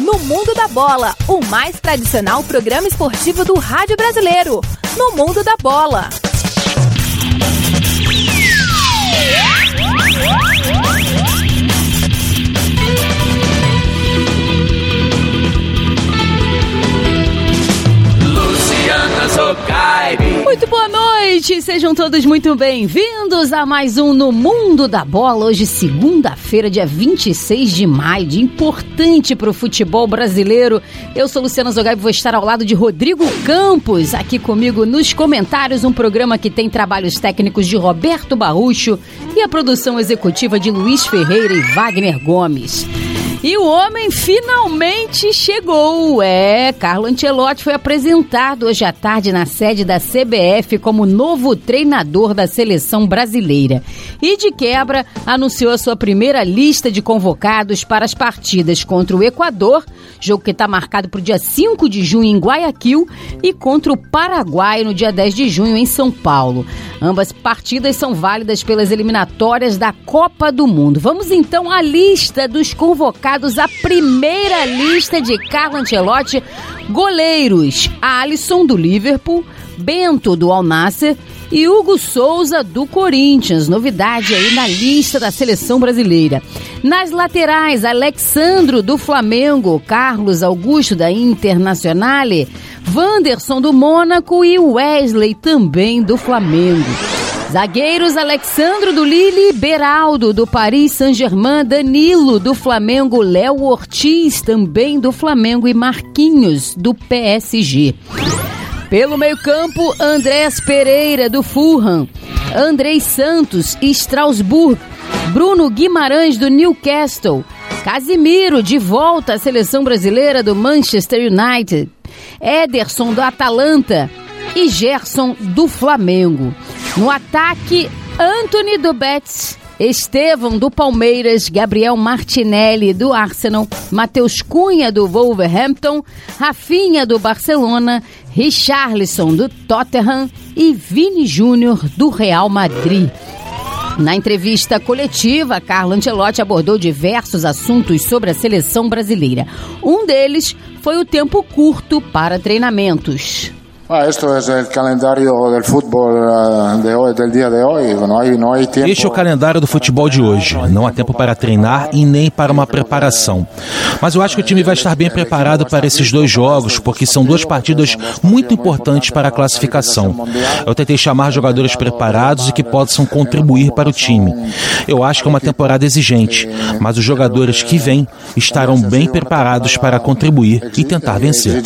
No Mundo da Bola, o mais tradicional programa esportivo do rádio brasileiro. No Mundo da Bola. Muito boa noite, sejam todos muito bem-vindos a mais um No Mundo da Bola. Hoje, segunda-feira, dia 26 de maio, dia importante para o futebol brasileiro. Eu sou Luciana Zogai e vou estar ao lado de Rodrigo Campos, aqui comigo nos comentários, um programa que tem trabalhos técnicos de Roberto Barrucho e a produção executiva de Luiz Ferreira e Wagner Gomes. E o homem finalmente chegou. Carlo Ancelotti foi apresentado hoje à tarde na sede da CBF como novo treinador da seleção brasileira. E de quebra, anunciou a sua primeira lista de convocados para as partidas contra o Equador, jogo que está marcado para o dia 5 de junho em Guayaquil, e contra o Paraguai no dia 10 de junho em São Paulo. Ambas partidas são válidas pelas eliminatórias da Copa do Mundo. Vamos então à lista dos convocados. A primeira lista de Carlo Ancelotti: goleiros, Alisson do Liverpool, Bento do Al Nassr e Hugo Souza do Corinthians. Novidade aí na lista da seleção brasileira. Nas laterais, Alexandro do Flamengo, Carlos Augusto da Internazionale, Wanderson do Mônaco e Wesley também do Flamengo. Zagueiros, Alexandro do Lille, Beraldo do Paris Saint-Germain, Danilo do Flamengo, Léo Ortiz também do Flamengo e Marquinhos do PSG. Pelo meio-campo, Andrés Pereira do Fulham, Andrei Santos e Strasbourg, Bruno Guimarães do Newcastle, Casimiro de volta à seleção brasileira do Manchester United, Ederson do Atalanta e Gerson do Flamengo. No ataque, Antony do Betis, Estevão do Palmeiras, Gabriel Martinelli do Arsenal, Matheus Cunha do Wolverhampton, Rafinha do Barcelona, Richarlison do Tottenham e Vini Júnior do Real Madrid. Na entrevista coletiva, Carlo Ancelotti abordou diversos assuntos sobre a seleção brasileira. Um deles foi o tempo curto para treinamentos. Este é o calendário do futebol de hoje. Não há tempo para treinar e nem para uma preparação. Mas eu acho que o time vai estar bem preparado para esses dois jogos, porque são duas partidas muito importantes para a classificação. Eu tentei chamar jogadores preparados e que possam contribuir para o time. Eu acho que é uma temporada exigente, mas os jogadores que vêm estarão bem preparados para contribuir e tentar vencer.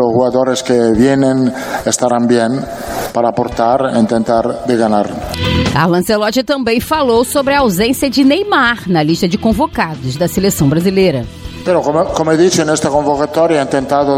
Estarão bem para aportar e tentar de ganhar. Carlo Ancelotti também falou sobre a ausência de Neymar na lista de convocados da seleção brasileira. Pero como disse, nesta convocatória eu tentado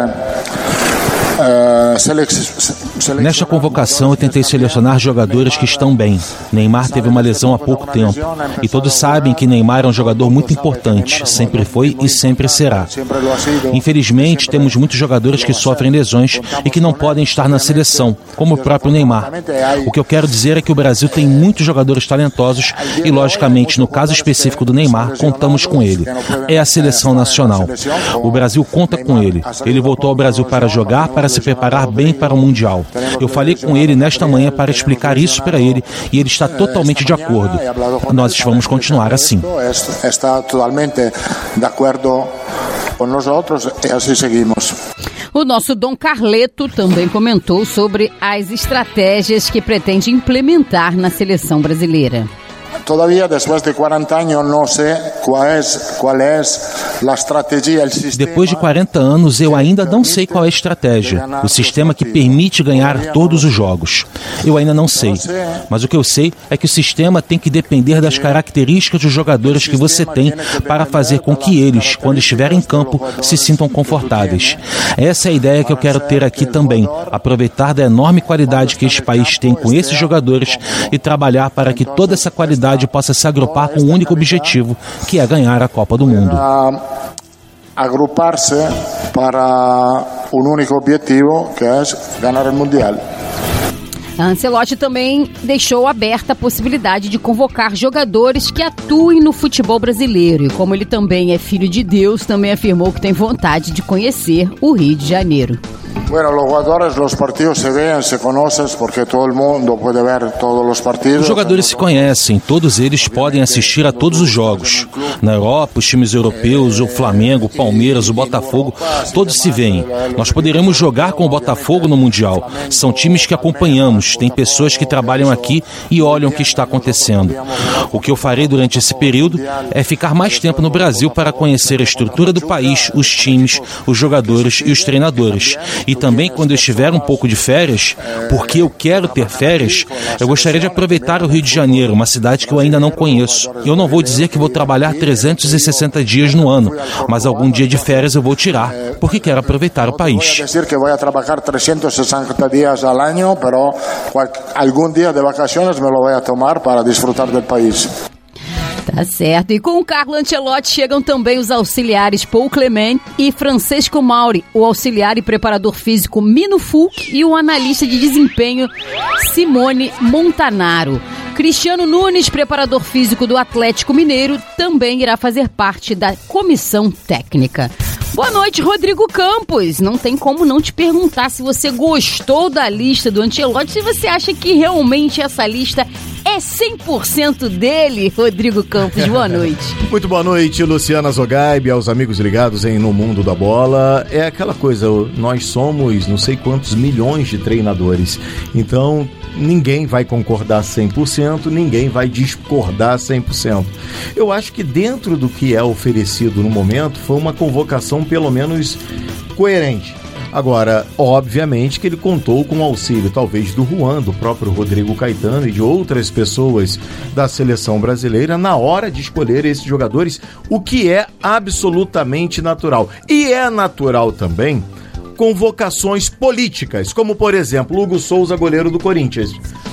Nesta convocação eu tentei selecionar jogadores que estão bem. Neymar teve uma lesão há pouco tempo e todos sabem que Neymar é um jogador muito importante, sempre foi e sempre será. Infelizmente temos muitos jogadores que sofrem lesões e que não podem estar na seleção, como o próprio Neymar. O que eu quero dizer é que o Brasil tem muitos jogadores talentosos e, logicamente, no caso específico do Neymar, contamos com ele. É a seleção nacional. O Brasil conta com ele. Ele voltou ao Brasil para jogar, para se preparar bem para o Mundial. Eu falei com ele nesta manhã para explicar isso para ele e ele está totalmente de acordo. Nós vamos continuar assim. Está totalmente de acordo com nós e assim seguimos. O nosso Dom Carleto também comentou sobre as estratégias que pretende implementar na seleção brasileira. Todavía después de 40 años no sé cuál es la estrategia, el sistema. Depois de 40 anos eu ainda não sei qual é a estratégia, o sistema que permite ganhar todos os jogos. Eu ainda não sei, mas o que eu sei é que o sistema tem que depender das características dos jogadores que você tem para fazer com que eles, quando estiverem em campo, se sintam confortáveis. Essa é a ideia que eu quero ter aqui também, aproveitar da enorme qualidade que este país tem com esses jogadores e trabalhar para que toda essa qualidade possa se agrupar com um único objetivo, que é ganhar a Copa do Mundo. Agrupar-se para um único objetivo, que é ganhar o Mundial. Ancelotti também deixou aberta a possibilidade de convocar jogadores que atuem no futebol brasileiro. E como ele também é filho de Deus, também afirmou que tem vontade de conhecer o Rio de Janeiro. Bueno, los jugadores, los partidos se ven, se conocen, porque todo el mundo puede ver todos los partidos. Os jogadores se conhecem, todos eles podem assistir a todos os jogos. Na Europa, os times europeus, o Flamengo, o Palmeiras, o Botafogo, todos se veem. Nós poderemos jogar com o Botafogo no Mundial. São times que acompanhamos, tem pessoas que trabalham aqui e olham o que está acontecendo. O que eu farei durante esse período é ficar mais tempo no Brasil para conhecer a estrutura do país, os times, os jogadores e os treinadores. E também, quando eu estiver um pouco de férias, porque eu quero ter férias, eu gostaria de aproveitar o Rio de Janeiro, uma cidade que eu ainda não conheço. Eu não vou dizer que vou trabalhar 360 dias no ano, mas algum dia de férias eu vou tirar, porque quero aproveitar o país. Não vou dizer que vou trabalhar 360 dias ao ano, mas algum dia de vacações me lo vou tomar para desfrutar do país. Tá certo. E com o Carlo Ancelotti chegam também os auxiliares Paul Clement e Francesco Mauri, o auxiliar e preparador físico Mino Fulk e o analista de desempenho Simone Montanaro. Cristiano Nunes, preparador físico do Atlético Mineiro, também irá fazer parte da comissão técnica. Boa noite, Rodrigo Campos. Não tem como não te perguntar se você gostou da lista do Ancelotti, se você acha que realmente essa lista é 100% dele, Rodrigo Campos. Boa noite. Muito boa noite, Luciana Zogaib, aos amigos ligados No Mundo da Bola. É aquela coisa, nós somos não sei quantos milhões de treinadores, então ninguém vai concordar 100%, ninguém vai discordar 100%. Eu acho que dentro do que é oferecido no momento, foi uma convocação pelo menos coerente. Agora, obviamente que ele contou com o auxílio talvez do Juan, do próprio Rodrigo Caetano e de outras pessoas da seleção brasileira na hora de escolher esses jogadores, o que é absolutamente natural. E é natural também convocações políticas, como por exemplo, Hugo Souza, goleiro do Corinthians.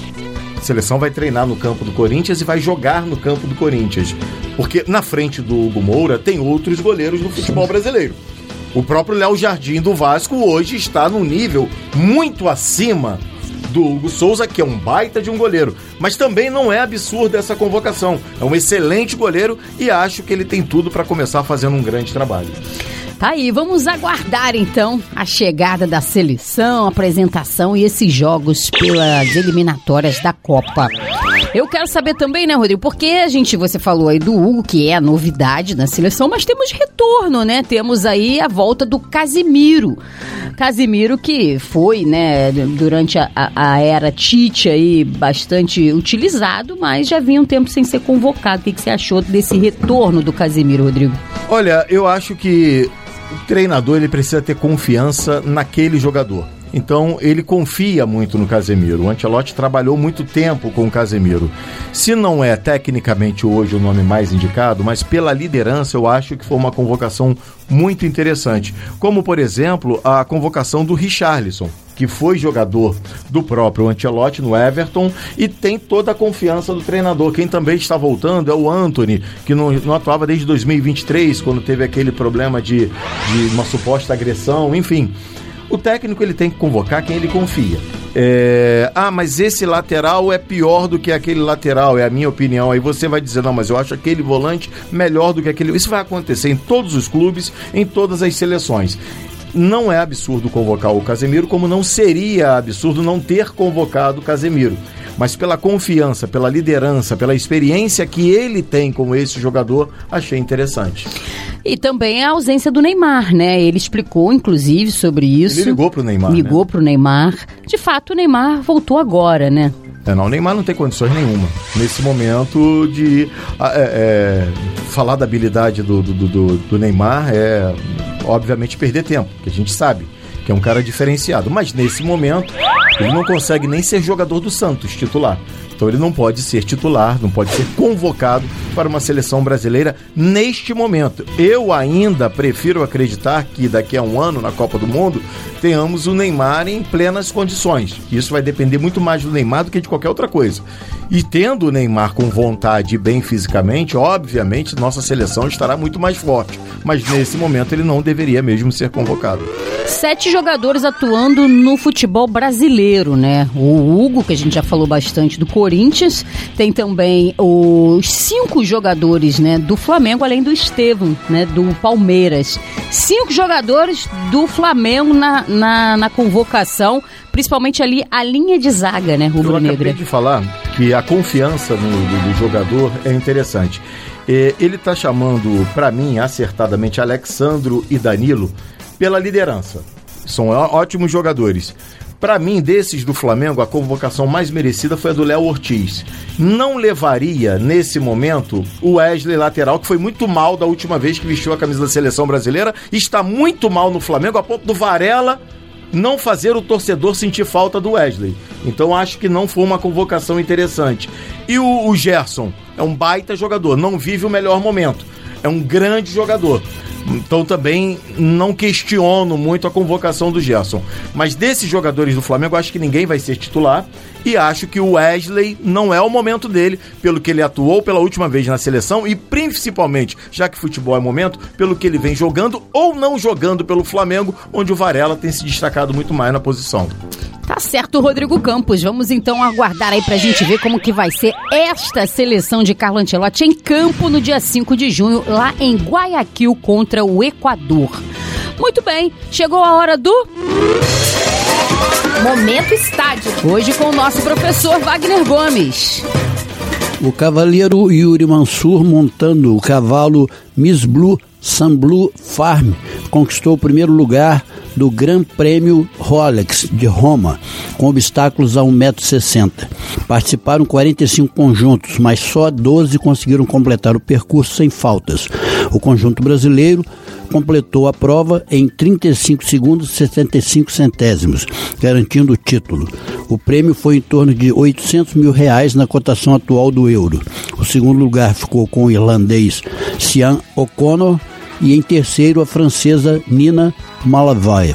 A seleção vai treinar no campo do Corinthians e vai jogar no campo do Corinthians, porque na frente do Hugo Moura tem outros goleiros no futebol brasileiro. O próprio Léo Jardim do Vasco hoje está num nível muito acima do Hugo Souza, que é um baita de um goleiro, mas também não é absurda essa convocação. É um excelente goleiro e acho que ele tem tudo para começar fazendo um grande trabalho. Tá aí, vamos aguardar então a chegada da seleção, a apresentação e esses jogos pelas eliminatórias da Copa. Eu quero saber também, né, Rodrigo, porque você falou aí do Hugo, que é a novidade na seleção, mas temos retorno, né? Temos aí a volta do Casemiro. Casemiro que foi, né, durante a era Tite aí bastante utilizado, mas já vinha um tempo sem ser convocado. O que você achou desse retorno do Casemiro, Rodrigo? Olha, eu acho que o treinador ele precisa ter confiança naquele jogador. Então, ele confia muito no Casemiro. O Ancelotti trabalhou muito tempo com o Casemiro. Se não é tecnicamente hoje o nome mais indicado, mas pela liderança, eu acho que foi uma convocação muito interessante. Como, por exemplo, a convocação do Richarlison, que foi jogador do próprio Ancelotti no Everton e tem toda a confiança do treinador. Quem também está voltando é o Antony, que não atuava desde 2023, quando teve aquele problema de uma suposta agressão, enfim. O técnico ele tem que convocar quem ele confia. Mas esse lateral é pior do que aquele lateral, é a minha opinião. Aí você vai dizer, não, mas eu acho aquele volante melhor do que aquele. Isso vai acontecer em todos os clubes, em todas as seleções. Não é absurdo convocar o Casemiro, como não seria absurdo não ter convocado o Casemiro. Mas pela confiança, pela liderança, pela experiência que ele tem com esse jogador, achei interessante. E também a ausência do Neymar, né? Ele explicou, inclusive, sobre isso. Ele ligou pro Neymar, pro Neymar. De fato, o Neymar voltou agora, né? O Neymar não tem condições nenhuma, nesse momento, de falar da habilidade do Neymar é, obviamente, perder tempo, que a gente sabe que é um cara diferenciado. Mas, nesse momento, ele não consegue nem ser jogador do Santos, titular. Então ele não pode ser titular, não pode ser convocado para uma seleção brasileira neste momento. Eu ainda prefiro acreditar que daqui a um ano, na Copa do Mundo, tenhamos o Neymar em plenas condições. Isso vai depender muito mais do Neymar do que de qualquer outra coisa. E tendo o Neymar com vontade e bem fisicamente, obviamente nossa seleção estará muito mais forte. Mas nesse momento ele não deveria mesmo ser convocado. 7 jogadores atuando no futebol brasileiro, né? O Hugo, que a gente já falou bastante, do Corinthians. Tem também os 5 jogadores, né, do Flamengo, além do Estevão, né, do Palmeiras. 5 jogadores do Flamengo na convocação, principalmente ali a linha de zaga, né, rubro-negra. Eu acabei de falar que a confiança do jogador é interessante. Ele está chamando, para mim, acertadamente, Alexandro e Danilo pela liderança. São ótimos jogadores. Para mim, desses do Flamengo, a convocação mais merecida foi a do Léo Ortiz. Não levaria, nesse momento, o Wesley lateral, que foi muito mal da última vez que vestiu a camisa da seleção brasileira, está muito mal no Flamengo, a ponto do Varela não fazer o torcedor sentir falta do Wesley. Então acho que não foi uma convocação interessante. E o Gerson é um baita jogador, não vive o melhor momento, é um grande jogador. Então também não questiono muito a convocação do Gerson. Mas desses jogadores do Flamengo, acho que ninguém vai ser titular. E acho que o Wesley não é o momento dele, pelo que ele atuou pela última vez na seleção e principalmente, já que futebol é momento, pelo que ele vem jogando ou não jogando pelo Flamengo, onde o Varela tem se destacado muito mais na posição. Tá certo, Rodrigo Campos. Vamos então aguardar aí pra gente ver como que vai ser esta seleção de Carlo Ancelotti em campo no dia 5 de junho, lá em Guayaquil, contra o Equador. Muito bem, chegou a hora do... Momento Estádio. Hoje com o nosso professor Wagner Gomes. O cavaleiro Yuri Mansur, montando o cavalo Miss Blue Sun Blue Farm, conquistou o primeiro lugar do Gran Prêmio Rolex de Roma, com obstáculos a 1,60 m. Participaram 45 conjuntos, mas só 12 conseguiram completar o percurso sem faltas. O conjunto brasileiro completou a prova em 35 segundos e 75 centésimos, garantindo o título. O prêmio foi em torno de R$800 mil na cotação atual do euro. O segundo lugar ficou com o irlandês Sean O'Connor e em terceiro a francesa Nina Malavaya.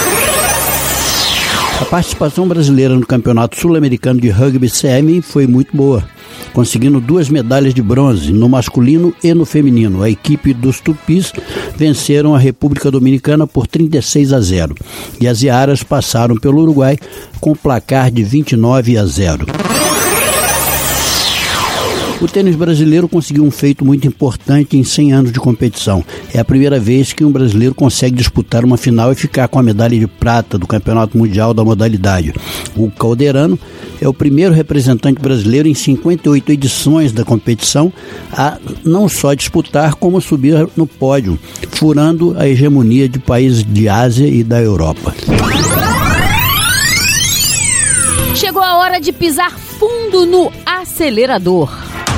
A participação brasileira no Campeonato Sul-Americano de Rugby CM foi muito boa, conseguindo 2 medalhas de bronze no masculino e no feminino. A equipe dos Tupis venceram a República Dominicana por 36-0 e as Iaras passaram pelo Uruguai com placar de 29-0. O tênis brasileiro conseguiu um feito muito importante em 100 anos de competição. É a primeira vez que um brasileiro consegue disputar uma final e ficar com a medalha de prata do Campeonato Mundial da modalidade. O Calderano é o primeiro representante brasileiro em 58 edições da competição a não só disputar, como subir no pódio, furando a hegemonia de países de Ásia e da Europa. Chegou a hora de pisar fundo no acelerador.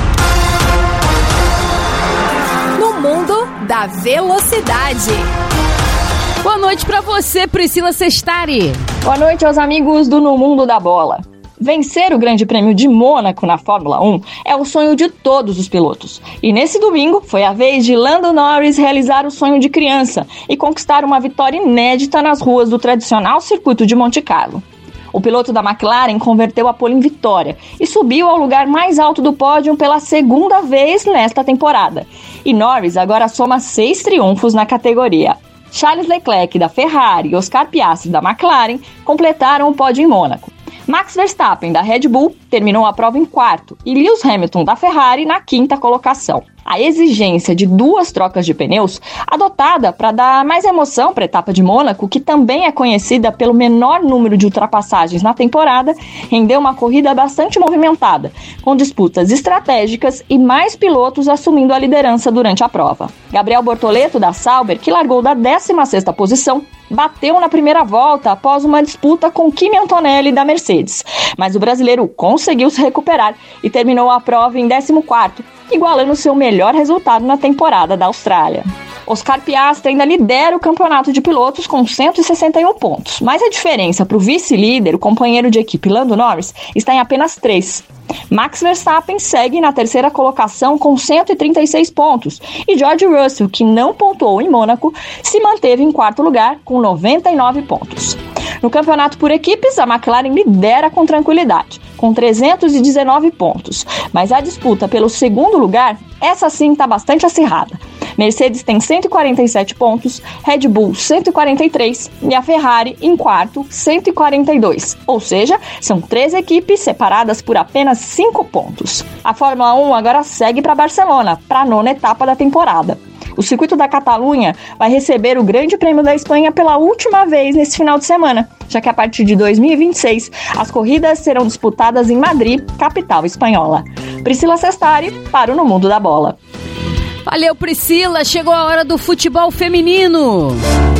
Mundo da Velocidade. Boa noite para você, Priscila Sestari. Boa noite aos amigos do No Mundo da Bola. Vencer o Grande Prêmio de Mônaco na Fórmula 1 é o sonho de todos os pilotos. E nesse domingo foi a vez de Lando Norris realizar o sonho de criança e conquistar uma vitória inédita nas ruas do tradicional circuito de Monte Carlo. O piloto da McLaren converteu a pole em vitória e subiu ao lugar mais alto do pódio pela segunda vez nesta temporada. E Norris agora soma 6 triunfos na categoria. Charles Leclerc da Ferrari e Oscar Piastri da McLaren completaram o pódio em Mônaco. Max Verstappen da Red Bull terminou a prova em 4º e Lewis Hamilton da Ferrari na 5ª colocação. A exigência de 2 trocas de pneus, adotada para dar mais emoção para a etapa de Mônaco, que também é conhecida pelo menor número de ultrapassagens na temporada, rendeu uma corrida bastante movimentada, com disputas estratégicas e mais pilotos assumindo a liderança durante a prova. Gabriel Bortoleto da Sauber, que largou da 16ª posição, bateu na primeira volta após uma disputa com Kimi Antonelli da Mercedes, mas o brasileiro conseguiu se recuperar e terminou a prova em 14º, igualando seu melhor resultado na temporada da Austrália. Oscar Piastri ainda lidera o campeonato de pilotos com 161 pontos, mas a diferença para o vice-líder, o companheiro de equipe Lando Norris, está em apenas 3. Max Verstappen segue na 3ª colocação com 136 pontos e George Russell, que não pontuou em Mônaco, se manteve em 4º lugar com 99 pontos. No campeonato por equipes, a McLaren lidera com tranquilidade, com 319 pontos, mas a disputa pelo 2º lugar, essa sim está bastante acirrada. Mercedes tem 147 pontos, Red Bull 143 e a Ferrari em quarto 142. Ou seja, são 3 equipes separadas por apenas 5 pontos. A Fórmula 1 agora segue para Barcelona, para a 9ª etapa da temporada. O circuito da Catalunha vai receber o Grande Prêmio da Espanha pela última vez nesse final de semana, já que a partir de 2026 as corridas serão disputadas em Madrid, capital espanhola. Priscila Sestari para o No Mundo da Bola. Valeu, Priscila. Chegou a hora do futebol feminino.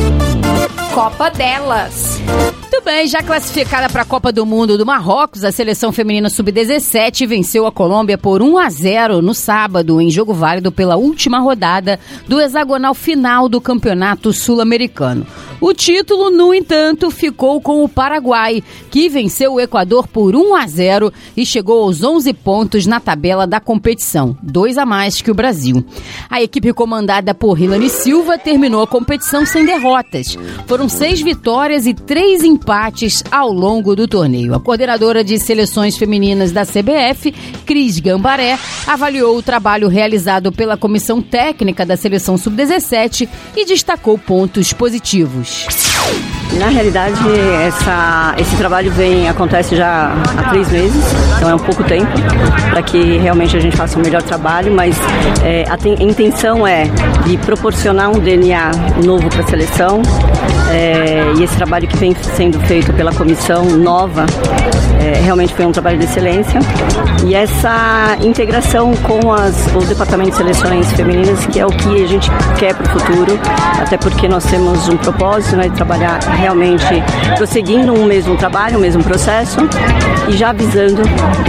Copa delas. Muito bem, já classificada para a Copa do Mundo do Marrocos, a seleção feminina sub-17 venceu a Colômbia por 1-0 no sábado, em jogo válido pela última rodada do hexagonal final do Campeonato Sul-Americano. O título, no entanto, ficou com o Paraguai, que venceu o Equador por 1-0 e chegou aos 11 pontos na tabela da competição, 2 a mais que o Brasil. A equipe comandada por Hilane Silva terminou a competição sem derrotas. Foram 6 vitórias e 3 empates ao longo do torneio. A coordenadora de seleções femininas da CBF, Cris Gambaré, avaliou o trabalho realizado pela comissão técnica da seleção sub-17 e destacou pontos positivos. Na realidade, esse trabalho acontece já há 3 meses, então é um pouco tempo para que realmente a gente faça um melhor trabalho, mas a intenção é de proporcionar um DNA novo para a seleção, e esse trabalho que vem sendo feito pela comissão nova realmente foi um trabalho de excelência, e essa integração com o departamento de seleções femininas, que é o que a gente quer para o futuro, até porque nós temos um propósito, né, de trabalhar realmente prosseguindo um mesmo trabalho, um mesmo processo, e já visando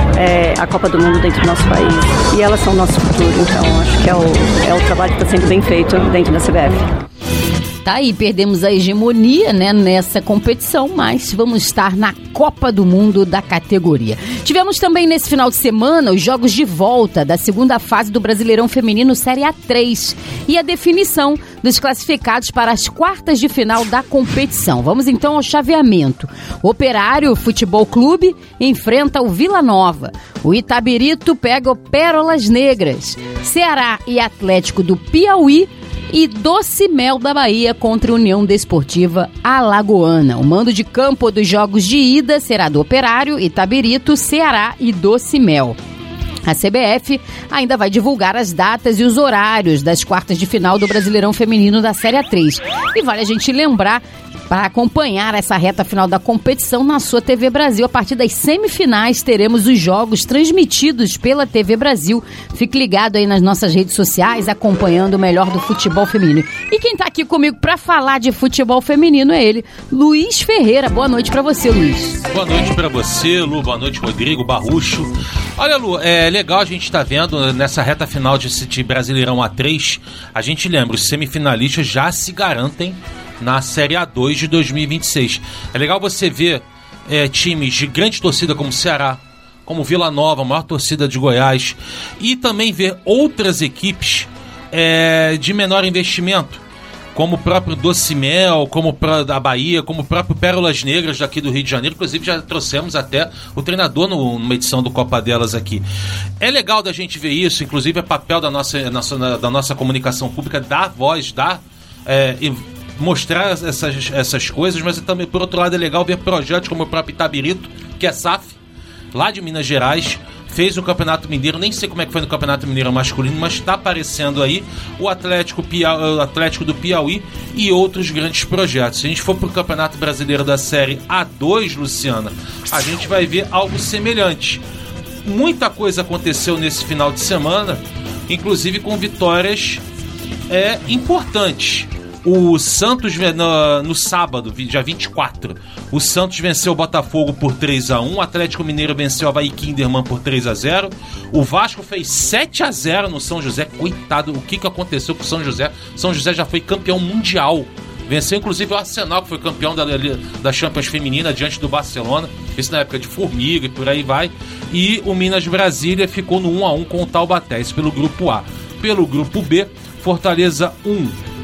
a Copa do Mundo dentro do nosso país. E elas são o nosso futuro, então acho que é o trabalho que está sendo bem feito dentro da CBF. Tá aí, perdemos a hegemonia, né, nessa competição, mas vamos estar na Copa do Mundo da categoria. Tivemos também nesse final de semana os jogos de volta da segunda fase do Brasileirão Feminino Série A3 e a definição dos classificados para as quartas de final da competição. Vamos então ao chaveamento. O Operário Futebol Clube enfrenta o Vila Nova. O Itabirito pega o Pérolas Negras. Ceará e Atlético do Piauí e Doce Mel da Bahia contra a União Desportiva Alagoana. O mando de campo dos jogos de ida será do Operário, Itabirito, Ceará e Doce Mel. A CBF ainda vai divulgar as datas e os horários das quartas de final do Brasileirão Feminino da Série A3. E vale a gente lembrar, para acompanhar essa reta final da competição na sua TV Brasil, a partir das semifinais teremos os jogos transmitidos pela TV Brasil. Fique ligado aí nas nossas redes sociais, acompanhando o melhor do futebol feminino. E quem tá aqui comigo para falar de futebol feminino é ele, Luiz Ferreira. Boa noite para você, Luiz. Boa noite para você, Lu. Boa noite, Rodrigo Barrucho. Olha, Lu, é legal a gente tá vendo nessa reta final de Brasileirão A3, a gente lembra, os semifinalistas já se garantem na Série A2 de 2026. É legal você ver times de grande torcida como Ceará, como Vila Nova, a maior torcida de Goiás, e também ver outras equipes de menor investimento, como o próprio Doce Mel, como a Bahia, como o próprio Pérolas Negras daqui do Rio de Janeiro. Inclusive já trouxemos até o treinador numa edição do Copa Delas aqui. É legal da gente ver isso, inclusive é papel da nossa comunicação pública dar voz, mostrar essas coisas, mas também, por outro lado, é legal ver projetos como o próprio Itabirito, que é SAF, lá de Minas Gerais, fez o Campeonato Mineiro, nem sei como é que foi no Campeonato Mineiro masculino, mas está aparecendo aí o Atlético do Piauí e outros grandes projetos. Se a gente for para o Campeonato Brasileiro da Série A2, Luciana, a gente vai ver algo semelhante. Muita coisa aconteceu nesse final de semana, inclusive com vitórias importantes. O Santos, no sábado, dia 24, o Santos venceu o Botafogo por 3-1, o Atlético Mineiro venceu o Avaí Kinderman por 3-0, o Vasco fez 7-0 no São José. Coitado, o que aconteceu com o São José? São José já foi campeão mundial, venceu inclusive o Arsenal, que foi campeão da Champions Feminina diante do Barcelona, isso na época de Formiga e por aí vai, e o Minas Brasília ficou no 1-1 com o Taubaté, isso pelo grupo A. Pelo grupo B, Fortaleza 1.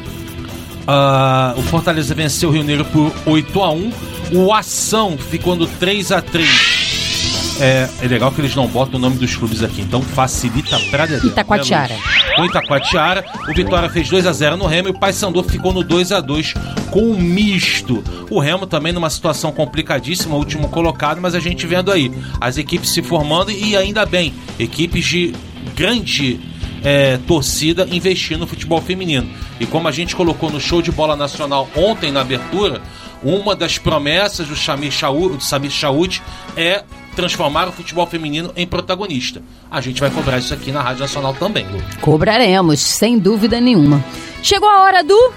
O Fortaleza venceu o Rio Negro por 8-1. O Ação ficou no 3-3. É legal que eles não botam o nome dos clubes aqui, então facilita pra dedéu. Itacoatiara. com Itacoatiara. O Vitória fez 2-0 no Remo e o Paysandu ficou no 2-2 com um misto. O Remo também numa situação complicadíssima, o último colocado, mas a gente vendo aí as equipes se formando e ainda bem, equipes de grande torcida investindo no futebol feminino. E como a gente colocou no show de bola nacional ontem na abertura, uma das promessas do Samir Chaud é transformar o futebol feminino em protagonista. A gente vai cobrar isso aqui na Rádio Nacional também, Lu. Cobraremos, sem dúvida nenhuma. Chegou a hora do...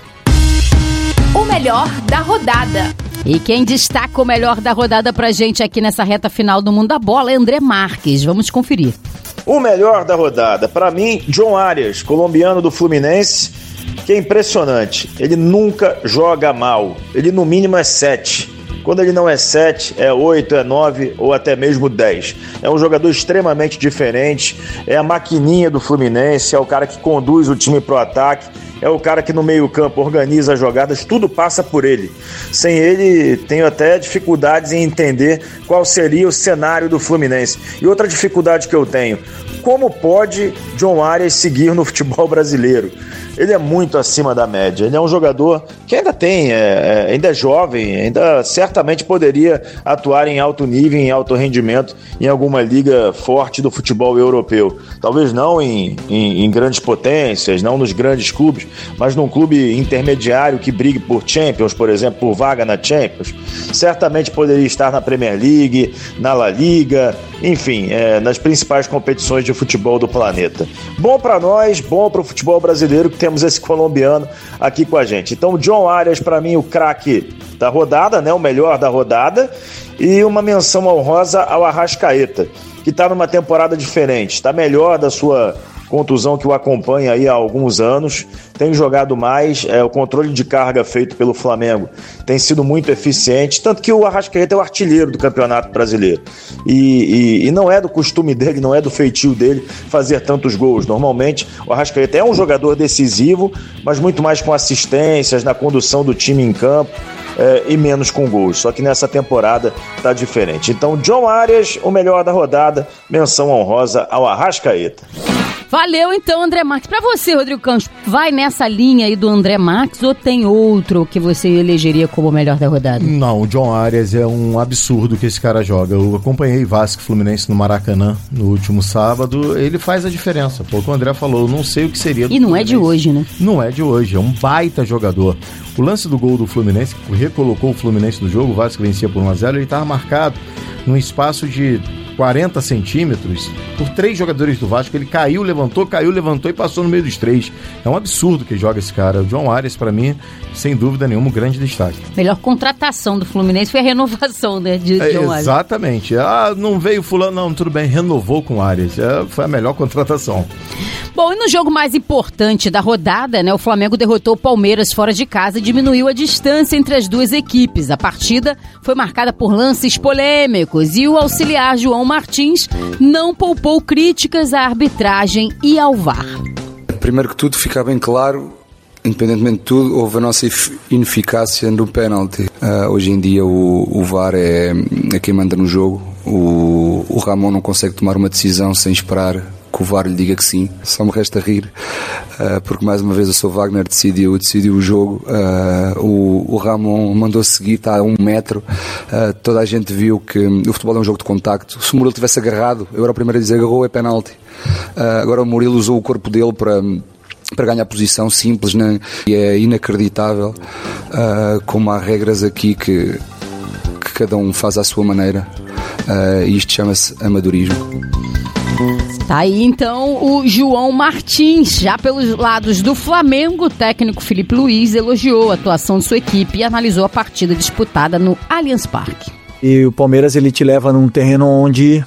O melhor da rodada. E quem destaca o melhor da rodada pra gente aqui nessa reta final do Mundo da Bola é André Marques. Vamos conferir. O melhor da rodada, pra mim, John Arias, colombiano do Fluminense, que é impressionante. Ele nunca joga mal. Ele no mínimo é 7. Quando ele não é 7, é 8, é 9 ou até mesmo 10. É um jogador extremamente diferente, é a maquininha do Fluminense, é o cara que conduz o time pro ataque, é o cara que no meio-campo organiza as jogadas, tudo passa por ele. Sem ele, tenho até dificuldades em entender qual seria o cenário do Fluminense. E outra dificuldade que eu tenho, como pode John Arias seguir no futebol brasileiro? Ele é muito acima da média, ele é um jogador que ainda ainda é jovem, ainda certamente poderia atuar em alto nível, em alto rendimento, em alguma liga forte do futebol europeu. Talvez não em grandes potências, não nos grandes clubes, mas num clube intermediário que brigue por Champions, por exemplo, por vaga na Champions. Certamente poderia estar na Premier League, na La Liga, enfim, nas principais competições de futebol do planeta. Bom para nós, bom para o futebol brasileiro que temos esse colombiano aqui com a gente. Então, John Arias, para mim, o craque da rodada, né, o melhor da rodada, e uma menção honrosa ao Arrascaeta, que está numa temporada diferente, está melhor da sua contusão que o acompanha aí há alguns anos, tem jogado mais, o controle de carga feito pelo Flamengo tem sido muito eficiente, tanto que o Arrascaeta é o artilheiro do Campeonato Brasileiro, e não é do costume dele, não é do feitio dele fazer tantos gols. Normalmente o Arrascaeta é um jogador decisivo, mas muito mais com assistências, na condução do time em campo, e menos com gols, só que nessa temporada tá diferente. Então, John Arias, o melhor da rodada, menção honrosa ao Arrascaeta. Valeu então, André Marques. Pra você, Rodrigo Campos, vai nessa linha aí do André Marques ou tem outro que você elegeria como o melhor da rodada? Não, o John Arias é um absurdo que esse cara joga. Eu acompanhei Vasco e Fluminense no Maracanã no último sábado. Ele faz a diferença. Pô, o que o André falou, eu não sei o que seria do E não Fluminense. É de hoje, né? Não é de hoje, é um baita jogador. O lance do gol do Fluminense, que recolocou o Fluminense no jogo, o Vasco vencia por 1-0, ele estava marcado num espaço de 40 centímetros por 3 jogadores do Vasco. Ele caiu, levantou e passou no meio dos 3. É um absurdo que joga esse cara. O John Arias, pra mim, sem dúvida nenhuma, um grande destaque. Melhor contratação do Fluminense foi a renovação, né, de John Arias. Exatamente. Não veio fulano, não, tudo bem, renovou com o Arias. Foi a melhor contratação. Bom, e no jogo mais importante da rodada, né, o Flamengo derrotou o Palmeiras fora de casa e diminuiu a distância entre as duas equipes. A partida foi marcada por lances polêmicos e o auxiliar João Martins não poupou críticas à arbitragem e ao VAR. Primeiro que tudo, ficar bem claro, independentemente de tudo, houve a nossa ineficácia no pênalti. Hoje em dia o VAR é quem manda no jogo. O Ramon não consegue tomar uma decisão sem esperar que o VAR lhe diga que sim. Só me resta rir, porque mais uma vez o Sr. Wagner decidiu o jogo. O Ramon mandou seguir, está a 1 metro. Toda a gente viu que o futebol é um jogo de contacto. Se o Murilo tivesse agarrado, eu era o primeiro a dizer agarrou, é penalti. Agora o Murilo usou o corpo dele para ganhar posição simples, né? E é inacreditável como há regras aqui que cada um faz à sua maneira. E isto chama-se amadorismo. Tá aí então o João Martins. Já pelos lados do Flamengo, o técnico Felipe Luiz elogiou a atuação de sua equipe e analisou a partida disputada no Allianz Parque. E o Palmeiras, ele te leva num terreno onde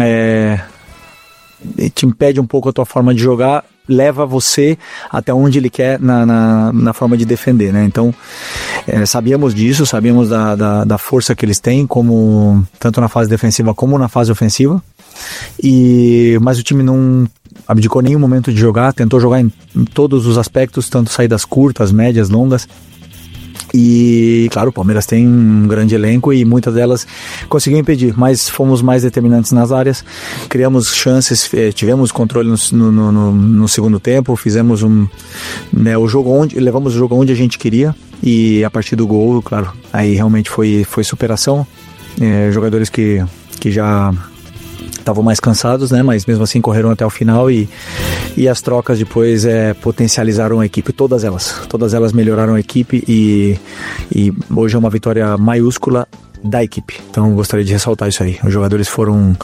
te impede um pouco a tua forma de jogar, leva você até onde ele quer na forma de defender, né? Então, sabíamos disso, sabíamos da força que eles têm, tanto na fase defensiva como na fase ofensiva, mas o time não abdicou nenhum momento de jogar, tentou jogar em todos os aspectos, tanto saídas curtas, médias, longas, E, claro, o Palmeiras tem um grande elenco e muitas delas conseguiu impedir, mas fomos mais determinantes nas áreas, criamos chances, tivemos controle no segundo tempo, fizemos o jogo levamos o jogo onde a gente queria e a partir do gol, claro, aí realmente foi superação, jogadores que já estavam mais cansados, né? Mas mesmo assim correram até o final e as trocas depois potencializaram a equipe, todas elas melhoraram a equipe e hoje é uma vitória maiúscula da equipe. Então gostaria de ressaltar isso aí. Os jogadores foram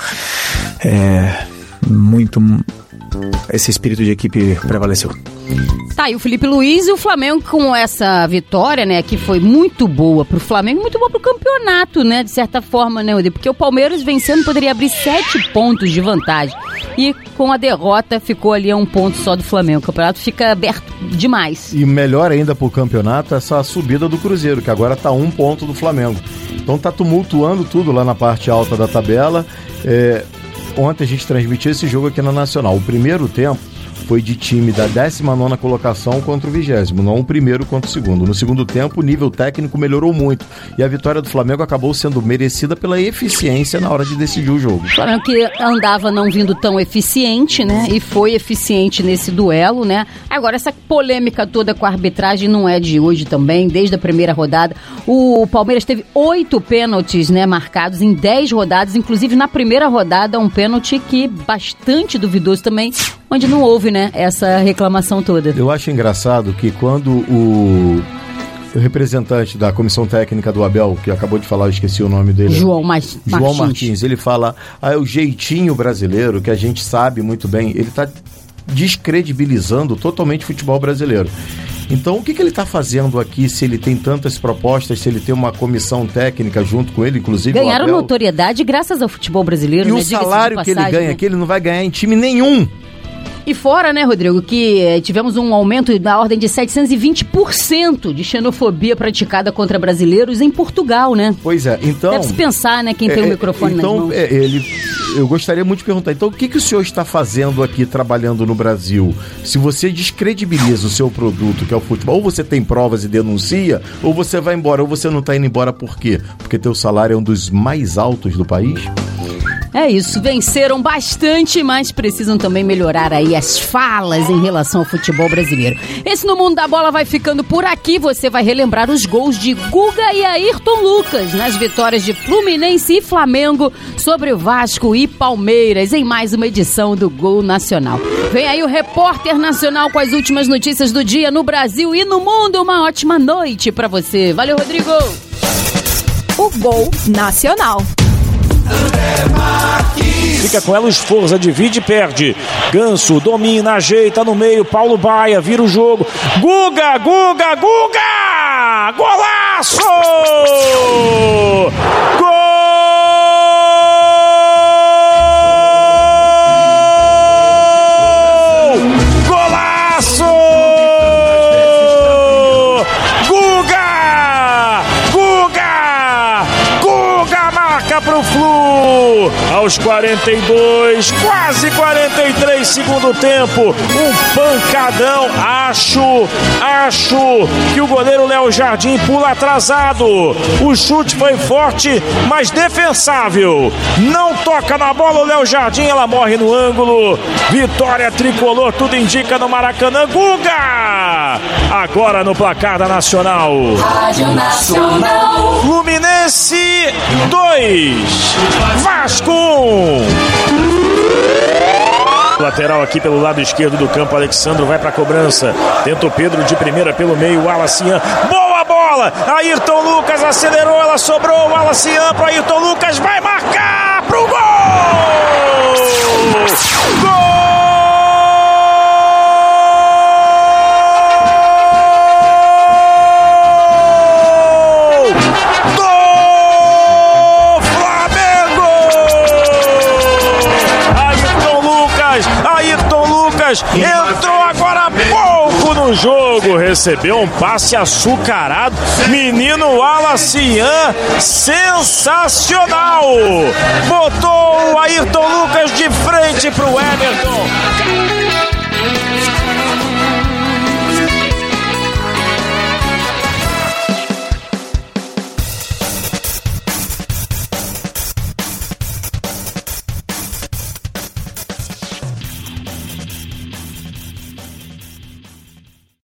esse espírito de equipe prevaleceu. Tá, e o Felipe Luiz e o Flamengo com essa vitória, né, que foi muito boa pro Flamengo, muito boa pro campeonato, né, de certa forma, né, porque o Palmeiras vencendo poderia abrir 7 pontos de vantagem e com a derrota ficou ali a 1 ponto só do Flamengo. O campeonato fica aberto demais. E melhor ainda pro campeonato essa subida do Cruzeiro, que agora tá 1 ponto do Flamengo. Então tá tumultuando tudo lá na parte alta da tabela. Ontem a gente transmitiu esse jogo aqui na Nacional. O primeiro tempo foi de time da 19ª colocação contra o 20º, não o primeiro contra o segundo. No segundo tempo, o nível técnico melhorou muito e a vitória do Flamengo acabou sendo merecida pela eficiência na hora de decidir o jogo. O Flamengo que andava não vindo tão eficiente, né? E foi eficiente nesse duelo, né? Agora, essa polêmica toda com a arbitragem não é de hoje também, desde a primeira rodada. O Palmeiras teve 8 pênaltis, né, marcados em 10 rodadas, inclusive na primeira rodada um pênalti que bastante duvidoso também, onde não houve, né, essa reclamação toda. Eu acho engraçado que quando o representante da comissão técnica do Abel, que acabou de falar, eu esqueci o nome dele. João Martins, ele fala, é o jeitinho brasileiro, que a gente sabe muito bem, ele está descredibilizando totalmente o futebol brasileiro. Então, o que ele está fazendo aqui, se ele tem tantas propostas, se ele tem uma comissão técnica junto com ele, inclusive ganharam notoriedade graças ao futebol brasileiro, e né? o salário que ele ganha aqui, ele não vai ganhar em time nenhum. E fora, né, Rodrigo, que tivemos um aumento da ordem de 720% de xenofobia praticada contra brasileiros em Portugal, né? Pois é, então... Deve-se pensar, né, quem tem o microfone nas mãos. Eu gostaria muito de perguntar, então o que o senhor está fazendo aqui trabalhando no Brasil? Se você descredibiliza o seu produto, que é o futebol, ou você tem provas e denuncia, ou você vai embora, ou você não está indo embora por quê? Porque teu salário é um dos mais altos do país? É isso, venceram bastante, mas precisam também melhorar aí as falas em relação ao futebol brasileiro. Esse No Mundo da Bola vai ficando por aqui. Você vai relembrar os gols de Guga e Ayrton Lucas nas vitórias de Fluminense e Flamengo sobre o Vasco e Palmeiras em mais uma edição do Gol Nacional. Vem aí o Repórter Nacional com as últimas notícias do dia no Brasil e no mundo. Uma ótima noite pra você. Valeu, Rodrigo! O Gol Nacional. Fica com ela o Esforza, divide e perde. Ganso domina, ajeita no meio. Paulo Baia vira o jogo. Guga! Golaço! Gol! Golaço! Guga marca pro Flu. Aos 42, quase 43 segundo tempo, um pancadão. Acho que o goleiro Léo Jardim pula atrasado. O chute foi forte, mas defensável. Não toca na bola o Léo Jardim, ela morre no ângulo. Vitória tricolor, tudo indica no Maracanã. Guga! Agora no placar da Nacional. Rádio Nacional. Fluminense 2, Vasco 1. Lateral aqui pelo lado esquerdo do campo, Alexandro vai para a cobrança, tenta o Pedro de primeira pelo meio, o Alacian, boa bola, Ayrton Lucas acelerou, ela sobrou, o Alacian para Ayrton Lucas, vai marcar pro gol! Gol! Entrou agora há pouco no jogo, recebeu um passe açucarado, menino Alacian, sensacional, botou o Ayrton Lucas de frente pro Everton.